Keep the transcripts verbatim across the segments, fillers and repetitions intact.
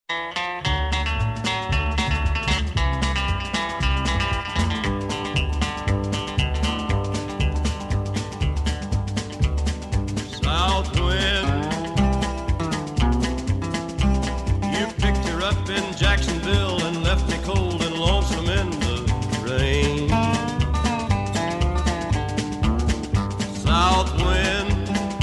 South wind, you picked her up in Jacksonville and left me cold and lonesome in the rain. South wind,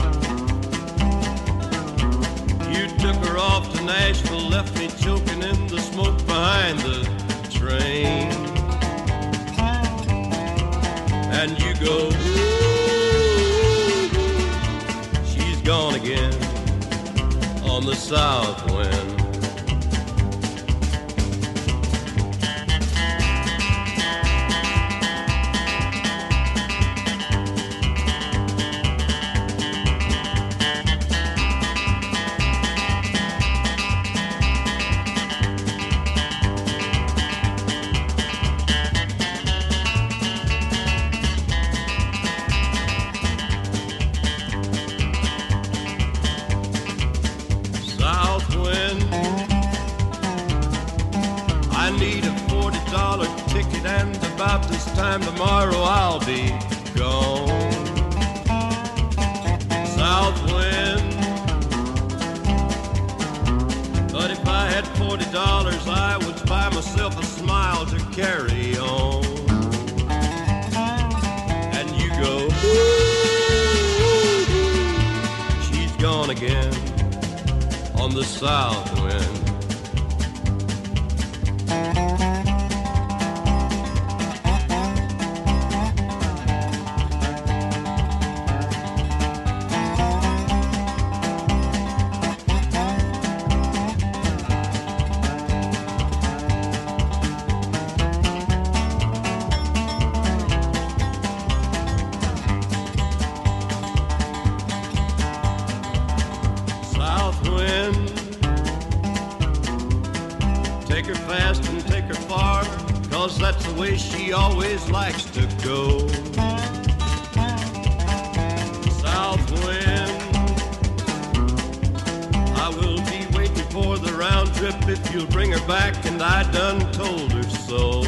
you took her off to Nashville, left me choking in the smoke behind the train. And you go, she's gone again on the south wind. South wind, I need a forty dollar ticket, and about this time tomorrow I'll be gone. South wind, but if I had forty dollars I would buy myself a smile to carry on. And you go, she's gone again on the south wind. South wind, take her fast and take her far, 'cause that's the way she always likes to go. South wind, I will be waiting for the round trip if you'll bring her back, and I done told her so.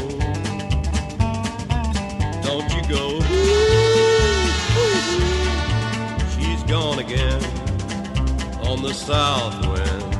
Don't you go, she's gone again on the south wind.